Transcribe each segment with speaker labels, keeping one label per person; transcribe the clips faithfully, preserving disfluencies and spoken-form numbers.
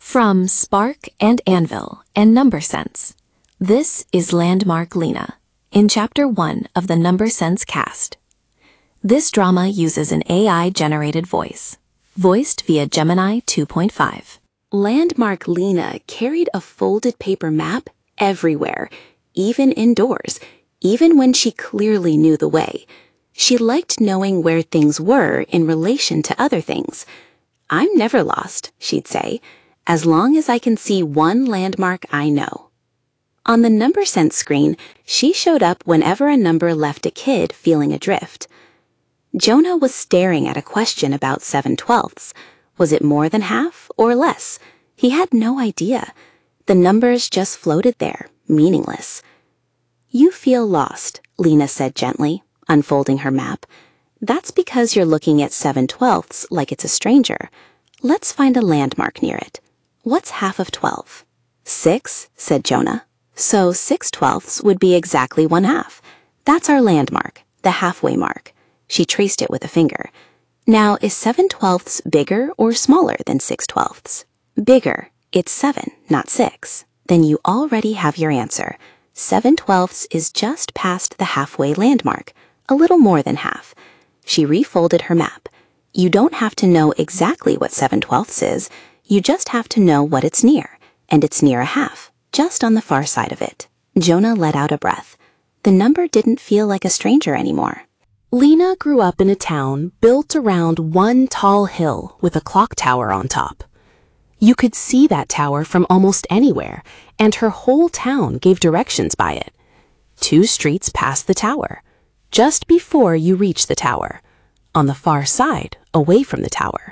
Speaker 1: From Spark and Anvil and Number Sense, this is Landmark Lena, in Chapter one of the Number Sense cast. This drama uses an A I-generated voice, voiced via Gemini two point five.
Speaker 2: Landmark Lena carried a folded paper map everywhere, even indoors, even when she clearly knew the way. She liked knowing where things were in relation to other things. "I'm never lost," she'd say, "as long as I can see one landmark I know." On the Number Sense screen, she showed up whenever a number left a kid feeling adrift. Jonah was staring at a question about seven twelfths. Was it more than half or less? He had no idea. The numbers just floated there, meaningless. "You feel lost," Lena said gently, unfolding her map. "That's because you're looking at seven twelfths like it's a stranger. Let's find a landmark near it. What's half of twelve?" "Six," said Jonah. "So six twelfths would be exactly one half. That's our landmark, the halfway mark." She traced it with a finger. "Now, is seven twelfths bigger or smaller than six twelfths?" "Bigger. It's seven, not six." "Then you already have your answer. seven twelfths is just past the halfway landmark, a little more than half." She refolded her map. "You don't have to know exactly what seven twelfths is. You just have to know what it's near, and it's near a half, just on the far side of it." Jonah let out a breath. The number didn't feel like a stranger anymore. Lena grew up in a town built around one tall hill with a clock tower on top. You could see that tower from almost anywhere, and her whole town gave directions by it. Two streets past the tower, just before you reach the tower, on the far side, away from the tower.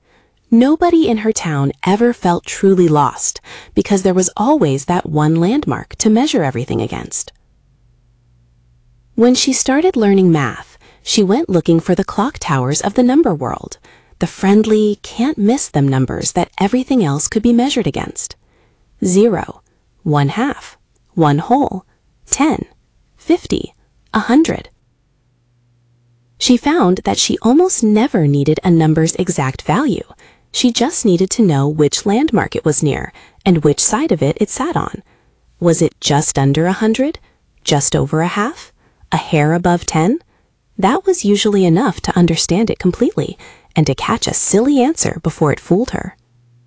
Speaker 2: Nobody in her town ever felt truly lost because there was always that one landmark to measure everything against. When she started learning math, she went looking for the clock towers of the number world, the friendly, can't-miss-them numbers that everything else could be measured against. Zero, one half, one whole, ten, fifty, a hundred. She found that she almost never needed a number's exact value. She just needed to know which landmark it was near and which side of it it sat on. Was it just under a hundred? Just over a half? A hair above ten? That was usually enough to understand it completely and to catch a silly answer before it fooled her.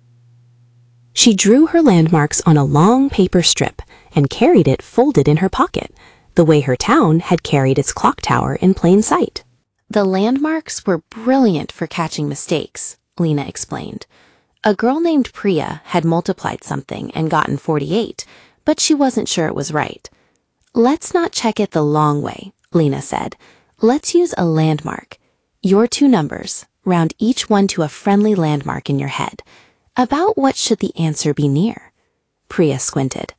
Speaker 2: She drew her landmarks on a long paper strip and carried it folded in her pocket, the way her town had carried its clock tower in plain sight.
Speaker 1: The landmarks were brilliant for catching mistakes, Lena explained. A girl named Priya had multiplied something and gotten forty-eight, but she wasn't sure it was right. "Let's not check it the long way," Lena said. "Let's use a landmark. Your two numbers, round each one to a friendly landmark in your head. About what should the answer be near?" Priya squinted.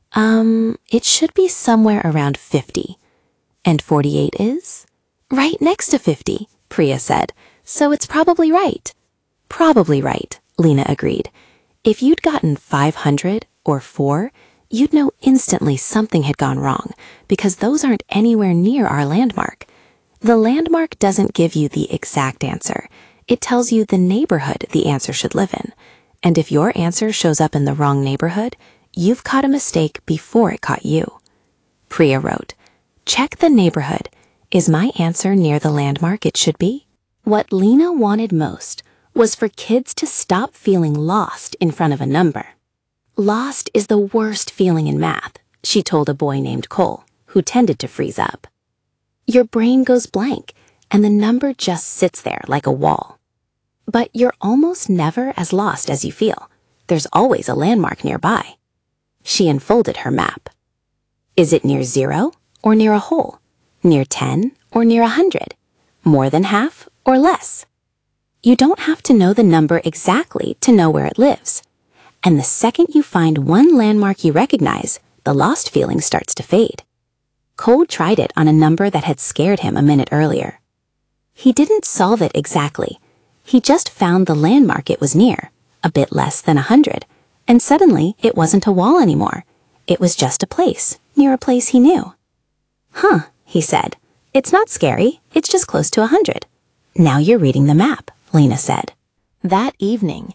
Speaker 1: Um, it should be somewhere around fifty. "And forty-eight is?" "Right next to fifty, Priya said. "So it's probably right." "Probably right," Lena agreed. "If you'd gotten five hundred or four, you'd know instantly something had gone wrong, because those aren't anywhere near our landmark. The landmark doesn't give you the exact answer. It tells you the neighborhood the answer should live in. And if your answer shows up in the wrong neighborhood, you've caught a mistake before it caught you." Priya wrote, "Check the neighborhood. Is my answer near the landmark it should be?" What Lena wanted most was for kids to stop feeling lost in front of a number. "Lost is the worst feeling in math," she told a boy named Cole, who tended to freeze up. "Your brain goes blank, and the number just sits there like a wall. But you're almost never as lost as you feel. There's always a landmark nearby." She unfolded her map. "Is it near zero or near a whole? Near ten or near a hundred? More than half or less?" You don't have to know the number exactly to know where it lives. And the second you find one landmark you recognize, the lost feeling starts to fade. Cole tried it on a number that had scared him a minute earlier. He didn't solve it exactly. He just found the landmark it was near, a bit less than a hundred, and suddenly it wasn't a wall anymore. It was just a place, near a place he knew. "Huh," he said. "It's not scary, it's just close to a hundred." "Now you're reading the map," Lena said. That evening,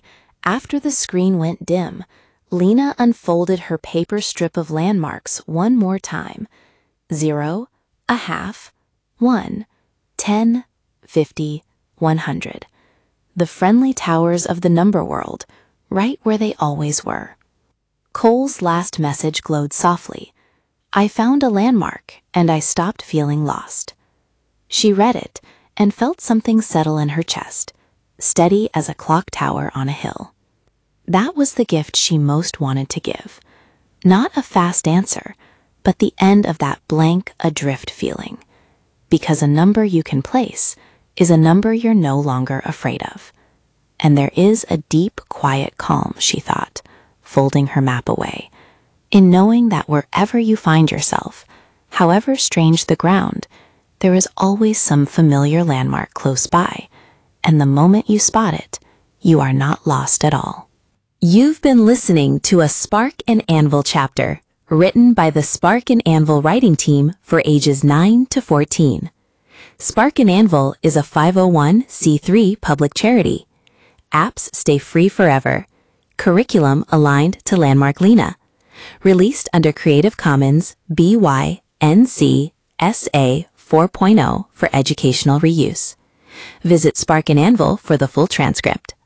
Speaker 1: After the screen went dim, Lena unfolded her paper strip of landmarks one more time. Zero, a half, one, ten, fifty, one hundred. The friendly towers of the number world, right where they always were. Cole's last message glowed softly. I found a landmark, and I stopped feeling lost. She read it and felt something settle in her chest, steady as a clock tower on a hill. That was the gift she most wanted to give. Not a fast answer, but the end of that blank, adrift feeling. Because a number you can place is a number you're no longer afraid of. And there is a deep, quiet calm, she thought, folding her map away, in knowing that wherever you find yourself, however strange the ground, there is always some familiar landmark close by, and the moment you spot it, you are not lost at all. You've been listening to a Spark and Anvil chapter, written by the Spark and Anvil writing team for ages nine to fourteen. Spark and Anvil is a five oh one c three public charity. Apps stay free forever. Curriculum aligned to Landmark Lena. Released under Creative Commons B Y N C S A four point oh for educational reuse. Visit Spark and Anvil for the full transcript.